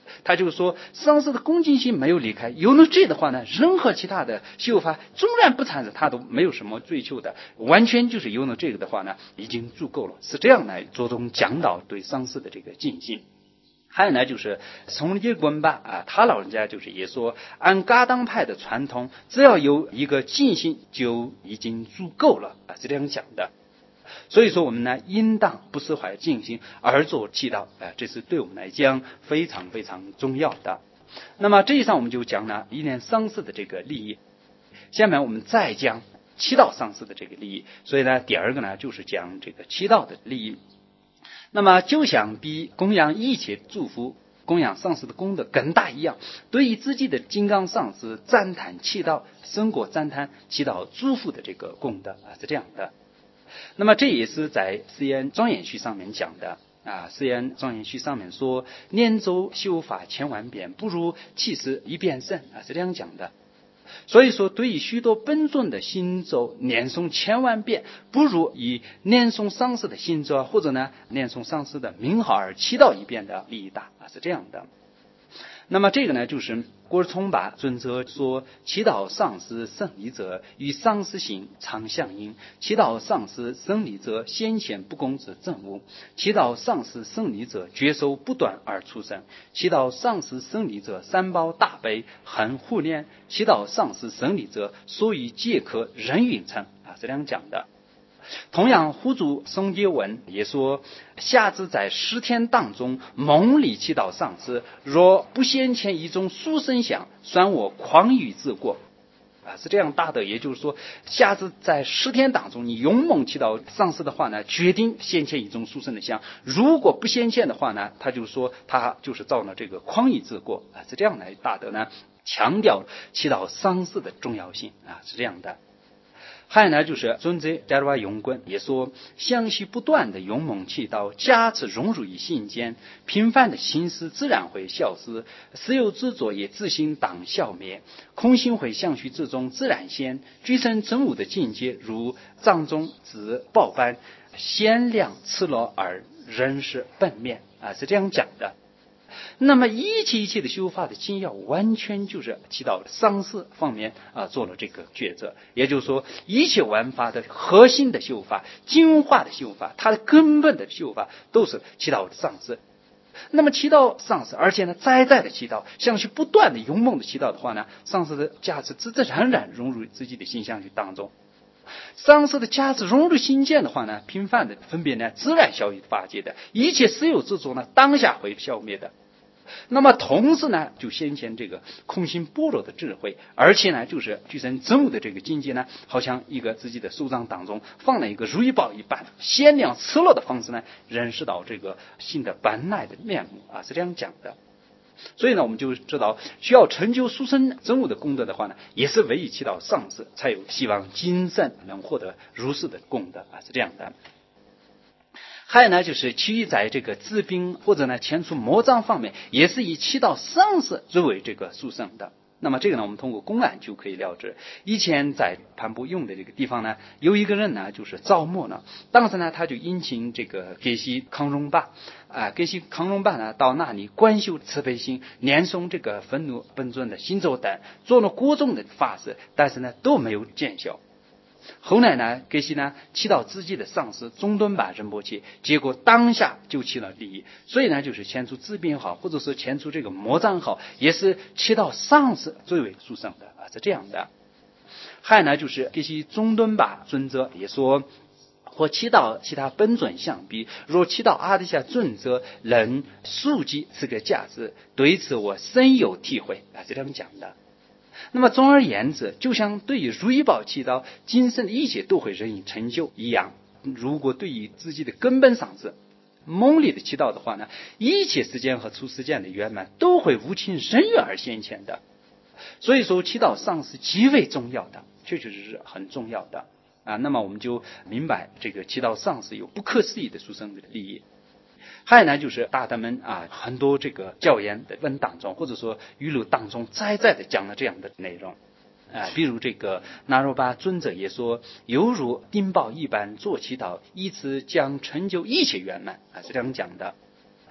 他就是说，上师的恭敬心没有离开，有了这的话呢，任何其他的修法纵然不产生，他都没有什么追求的，完全就是有了这个的话呢，已经足够了。是这样来着重讲导对上师的这个敬心。还有呢，就是从叶滚吧啊，他老人家就是也说，按噶当派的传统，只要有一个敬心就已经足够了啊，是这样讲的。所以说我们呢，应当不释怀敬心而做祈祷，呃，这是对我们来讲非常非常重要的。那么这一上我们就讲了一念上师的这个利益，下面我们再讲祈祷上师的这个利益。所以呢，第二个呢就是讲这个祈祷的利益。那么就想比供养一切祝福、供养上师的功德更大一样，对于自己的金刚上师赞叹祈祷，胜过赞叹祈祷祝福的这个功德啊，是这样的。那么这也是在誓言庄严序上面讲的啊，誓言庄严序上面说，念咒修法千万遍，不如其实一遍胜啊，是这样讲的。所以说，对于许多本尊的心咒念诵千万遍，不如以念诵上师的心咒，或者呢念诵上师的名号而祈祷一遍的利益大啊，是这样的。那么这个呢，就是郭尔聪吧尊者说，祈祷上师胜利者，与上师行常相应；祈祷上师胜利者，先前不公之正物；祈祷上师胜利者，觉受不断而出生；祈祷上师胜利者，三宝大悲恒护念；祈祷上师胜利者，所以皆可人云称啊，是这样讲的。同样，护主松结文也说，下至在十天当中梦里祈祷上师，若不先前一种殊胜相，算我狂语自过啊，是这样大的。也就是说，下至在十天当中，你勇猛祈祷上师的话呢，决定先前一种殊胜的相；如果不先前的话呢，他就说他就是造了这个狂语自过啊，是这样来大德呢强调祈祷上师的重要性啊，是这样的。还有呢，就是尊者加鲁瓦勇棍也说，相续不断的勇猛祈祷，加持融入于心间，平凡的心思自然会消失，私有执着也自行当消灭，空心会相续之中自然现，具身真悟的境界如藏中之宝般鲜亮赤裸而人是本面啊，是这样讲的。那么一切一切的修法的精要，完全就是祈祷上师方面啊做了这个抉择。也就是说，一切万法的核心的修法、精华的修法、它的根本的修法，都是祈祷上师。那么祈祷上师，而且呢，再再的祈祷，像是不断的勇猛的祈祷的话呢，上师的价值自自然然融入自己的心相续当中。上师的价值融入心间的话呢，频繁的分别呢，自然消于法界的一切私有执着呢，当下会消灭的。那么同时呢，就先前这个空心般若的智慧，而且呢，就是具身真悟的这个境界呢，好像一个自己的手掌当中放了一个如意宝一般，鲜亮赤裸的方式呢，认识到这个心的本来的面目啊，是这样讲的。所以呢，我们就知道，需要成就殊胜真悟的功德的话呢，也是唯以祈祷上师，才有希望今生能获得如是的功德啊，是这样的。还有呢，就是其余在这个治病或者呢前除魔障方面，也是以祈祷上师作为这个殊胜的。那么这个呢，我们通过公案就可以了解。以前在盘布用的这个地方呢，有一个人呢，就是造墨呢，当时呢，他就殷勤这个给西康荣巴啊，给西康荣巴呢，到那里观修慈悲心，念诵这个愤怒本尊的心咒等，做了各种的法事，但是呢都没有见效。后来呢，给西呢祈祷自己的上师中敦巴仁波切，结果当下就起了利益。所以呢，就是前出治病好，或者是前出这个魔障好，也是祈祷上师最为殊胜的啊，是这样的。还有呢，就是给西中敦巴尊者也说，或祈祷其他本尊相比，若祈祷阿底夏尊者能速记这个价值，对此我深有体会啊，是这样讲的。那么总而言之，就像对于如意宝祈祷今生的一切都会人以成就一样，如果对于自己的根本上师梦里的祈祷的话呢，一切时间和出世间的圆满都会无情人缘而现前的。所以说祈祷上师极为重要的，确确实实很重要的啊。那么我们就明白这个祈祷上师有不可思议的殊胜的利益。还有呢，就是大德们啊，很多这个教言的文当中，或者说语录当中，再再的讲了这样的内容啊，比如这个那若巴尊者也说，犹如丁宝一般做祈祷，以此将成就一切圆满啊，是这样讲的。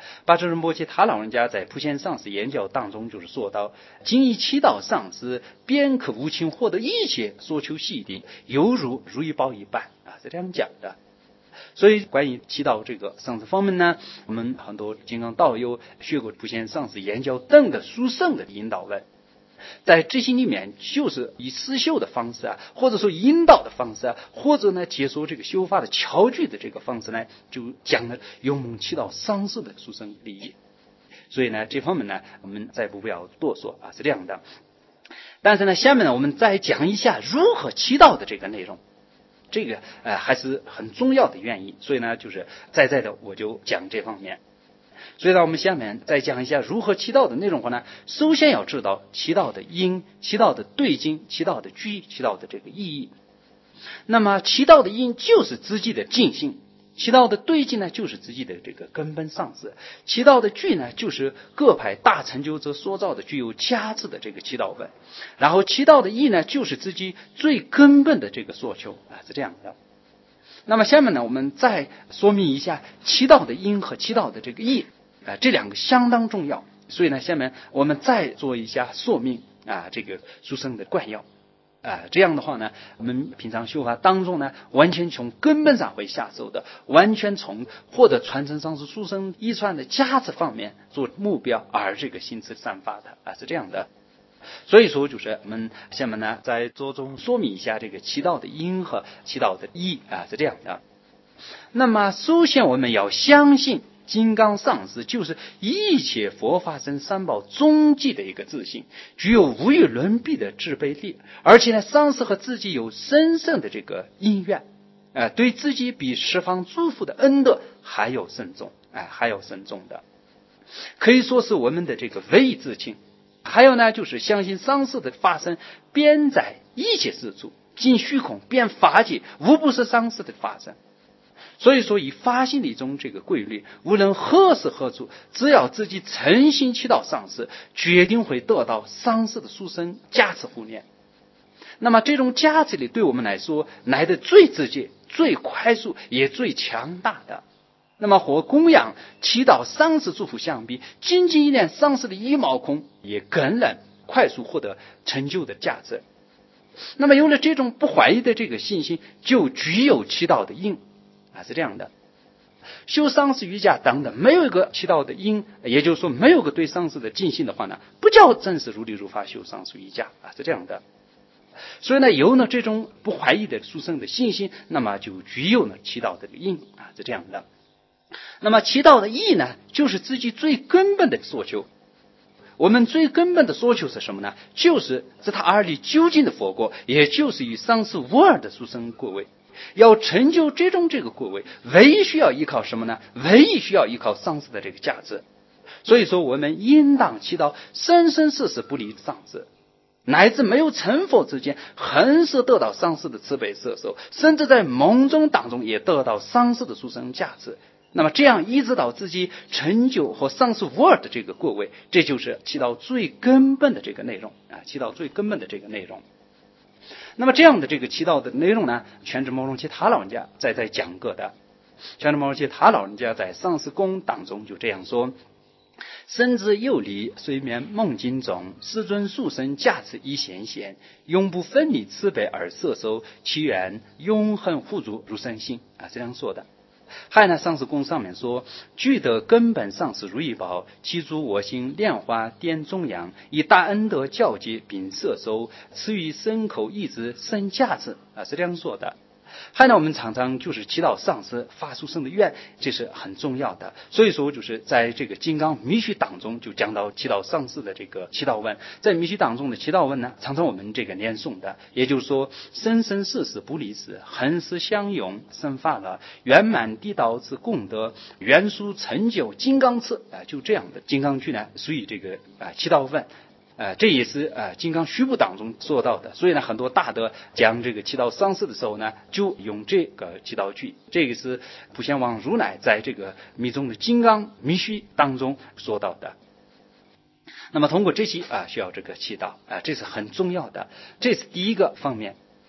巴智仁波切他老人家在普贤上师言教当中就是说到，今以祈祷上师，便可无情获得一切所求细定，犹如如意宝一般啊，是这样讲的。所以关于祈祷这个上师方面呢，我们很多金刚道友学过普贤上师言教等的殊胜的引导文，在这些里面就是以思修的方式啊，或者说引导的方式啊，或者呢解说这个修法的巧句的这个方式呢，就讲了勇猛祈祷上师的殊胜利益。所以呢这方面呢我们再不要多说啊，是这样的。但是呢下面呢我们再讲一下如何祈祷的这个内容，这个呃还是很重要的原因，所以呢就是在在的我就讲这方面。所以呢我们下面再讲一下如何祈祷的内容的话呢，首先要知道祈祷的因、祈祷的对境、祈祷的句、祈祷的这个意义。那么祈祷的因就是自己的尽性，祈祷的对境呢就是自己的这个根本上师，祈祷的句呢就是各派大成就者所造的具有价值的这个祈祷文，然后祈祷的意呢就是自己最根本的这个所求啊，是这样的。那么下面呢我们再说明一下祈祷的因和祈祷的这个意啊，这两个相当重要，所以呢下面我们再做一下说明啊，这个殊胜的贯要啊，这样的话呢我们平常修法当中呢完全从根本上会下手的，完全从获得传承上师殊胜遗传的价值方面做目标而这个心持散发的啊，是这样的。所以说就是我们下面呢再着重说明一下这个祈祷的因和祈祷的意啊，是这样的。那么首先我们要相信金刚上师就是一切佛法僧三宝终极的一个自信，具有无与伦比的智悲力，而且呢上师和自己有深深的这个因缘，呃、对自己比十方诸佛的恩德还要深重，哎、呃，还要深重的，可以说是我们的这个唯一自信。还有呢就是相信上师的法身遍在一切事处，尽虚空遍法界，无不是上师的法身。所以说以发心的一种这个规律，无论何时何处，只要自己诚心祈祷上师，决定会得到上师的殊胜加持护念。那么这种加持力对我们来说来的最直接、最快速也最强大的。那么和供养祈祷上师祝福相比，仅仅一念上师的一毛空也更能快速获得成就的价值。那么有了这种不怀疑的这个信心，就具有祈祷的因啊，是这样的。修上师瑜伽等等，没有一个祈祷的因，也就是说没有个对上师的尽心的话呢，不叫真实如理如法修上师瑜伽啊，是这样的。所以呢有了这种不怀疑的殊胜的信心，那么就具有了祈祷的因啊，是这样的。那么祈祷的意呢，就是自己最根本的所求。我们最根本的所求是什么呢？就是在他而立究竟的佛果，也就是与上师无二的殊胜果位。要成就这种这个果位，唯一需要依靠什么呢？唯一需要依靠上师的这个价值。所以说我们应当祈祷生生世世不离上师，乃至没有成佛之间，恒时得到上师的慈悲摄受，甚至在梦中当中也得到上师的殊胜价值。那么这样一直到自己成就和上师无二的这个果位，这就是祈祷最根本的这个内容啊，祈祷最根本的这个内容。那么这样的这个祈祷的内容呢，全智摩罗伽他老人家在在讲过的。全智摩罗伽他老人家在上师功当中就这样说：身之有理，睡眠梦境中，世尊殊胜价持一显现，永不分离慈悲而摄受，其愿永恒护助如身心啊，这样说的。还有呢上师功上面说，具得根本上师如意宝，其诸我心莲花殿中央，以大恩德教接并摄受，此于身口意志生价值啊，是这样说的。还有呢我们常常就是祈祷上师发殊胜的愿，这是很重要的。所以说就是在这个金刚密续当中就讲到祈祷上师的这个祈祷文，在密续当中的祈祷文呢，常常我们这个念诵的，也就是说生生世世不离世，恒时相拥生发了圆满地道之功德，愿殊成就金刚次啊，就这样的金刚句呢属于这个啊祈祷文。呃，这也是呃金刚须部当中说到的。所以呢很多大德讲这个祈祷上师的时候呢，就用这个祈祷句，这个是普贤王如来在这个密宗的金刚密须当中说到的。那么通过这些啊需要这个祈祷啊，这是很重要的，这是第一个方面。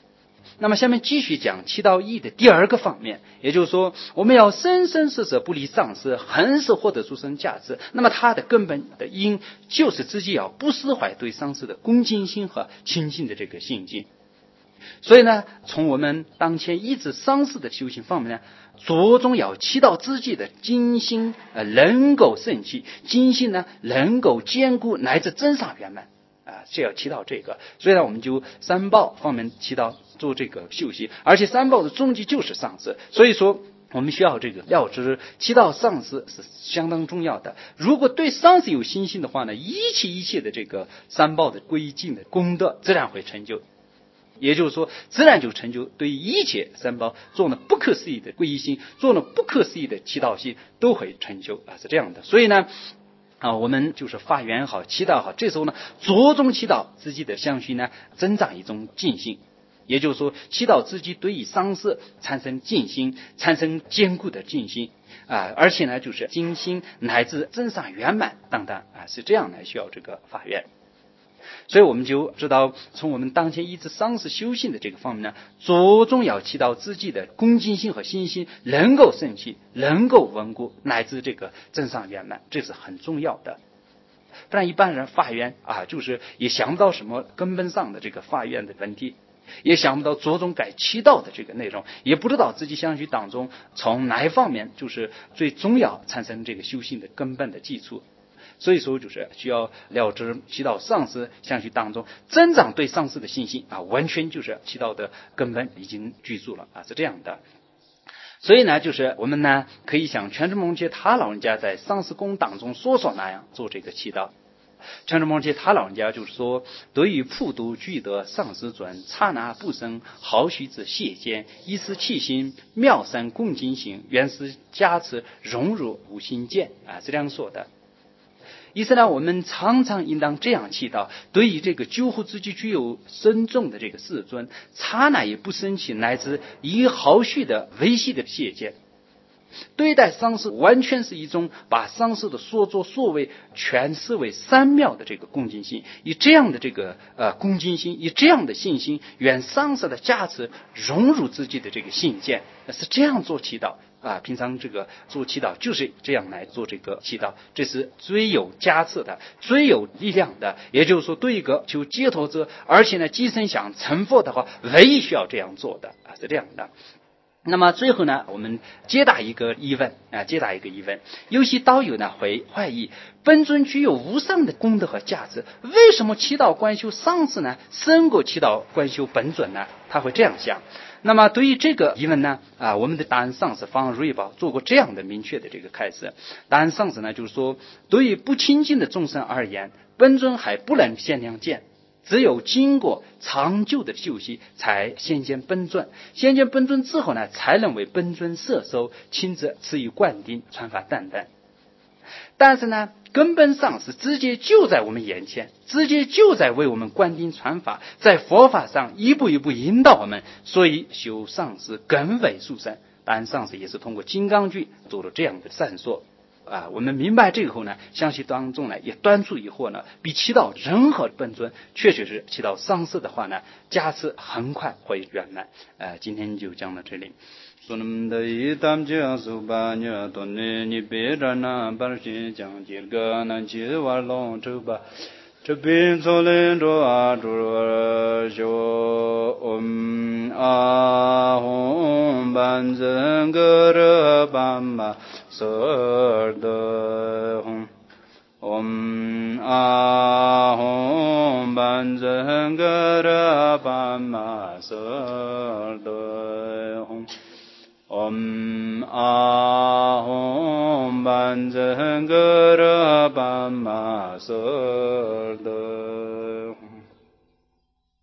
那么下面继续讲祈祷义的第二个方面，也就是说我们要生生世世不离上师，恒时获得诸生价值。那么它的根本的因就是自己要不失怀对上师的恭敬心和亲近的这个信心。所以呢，从我们当前一直上师的修行方面呢，着重要祈祷自己的精心呃能够圣气，精心呢能够坚固乃至真上圆满啊，是要祈祷这个。所以呢，我们就三宝方面祈祷做这个修习，而且三宝的终极就是上师。所以说我们需要这个要知祈祷上师是相当重要的。如果对上师有信心的话呢，一切一切的这个三宝的归敬的功德自然会成就。也就是说，自然就成就对于一切三宝做了不可思议的皈依心，做了不可思议的祈祷心，都会成就啊，是这样的。所以呢，啊，我们就是发愿好，祈祷好，这时候呢，着重祈祷自己的相续呢，增长一种敬心。也就是说，祈祷自己对于上师产生敬心，产生坚固的敬心啊，而且呢，就是精心乃至真上圆满等等啊，是这样来需要这个发愿。所以我们就知道，从我们当前一直上师修行的这个方面呢，着重要祈祷自己的恭敬心和信心能够升起，能够稳固，乃至这个真上圆满，这是很重要的。不然一般人发愿啊，就是也想不到什么根本上的这个发愿的问题，也想不到着重该祈祷的这个内容，也不知道自己相续当中从哪一方面就是最重要产生这个修行的根本的基础。所以说就是需要了知祈祷上师相续当中增长对上师的信心啊，完全就是祈祷的根本已经具足了啊，是这样的。所以呢，就是我们呢可以像全真蒙觉他老人家在上师功当中所说那样做这个祈祷。全真蒙觉他老人家就是说，对于普度具德上师尊，刹那不生好许之谢见，一时气心妙善恭敬心，原是加持融入无心见啊，是这样说的。意思呢，我们常常应当这样祈祷，对于这个救护自己具有深重的这个世尊，刹那也不生气，乃至以毫许的微细的谢见，对待上师完全是一种把上师的所作所为全视为三妙的这个恭敬心，以这样的这个呃恭敬心，以这样的信心，愿上师的加持融入自己的这个信见，是这样做祈祷啊。平常这个做祈祷就是这样来做这个祈祷，这是最有加持的，最有力量的。也就是说，对一个求解脱者，而且呢，即生想成佛的话，唯一需要这样做的啊，是这样的。那么最后呢，我们解答一个疑问啊，解答一个疑问。有些道友呢会怀疑，本尊具有无上的功德和价值，为什么祈祷观修上师呢胜过祈祷观修本尊呢？他会这样想。那么对于这个疑问呢，啊，我们的答案上师方如意宝做过这样的明确的这个开示。答案上师呢就是说，对于不亲近的众生而言，本尊还不能限量见。只有经过长久的修习，才先见本尊，先见本尊之后呢，才能为本尊摄受，亲自赐予灌顶、传法等等。但是呢，根本上是直接就在我们眼前，直接就在为我们灌顶传法，在佛法上一步一步引导我们，所以修上师更为殊胜。当然，上师也是通过金刚句做了这样的善说。啊，我们明白这个后呢，相信当中呢也端出疑惑呢，比祈祷任何本尊，确实是祈祷上师的话呢，加持很快会圆满。呃，今天就讲到这里。说那么的一当家苏巴尼多呢，你别着那把心讲几个那几万龙周吧。这边做人着啊着修嗯啊吽班真个热班嘛舍的吽唵啊吽班真个热班嘛舍的吽唵啊吽班真个热班嘛舍的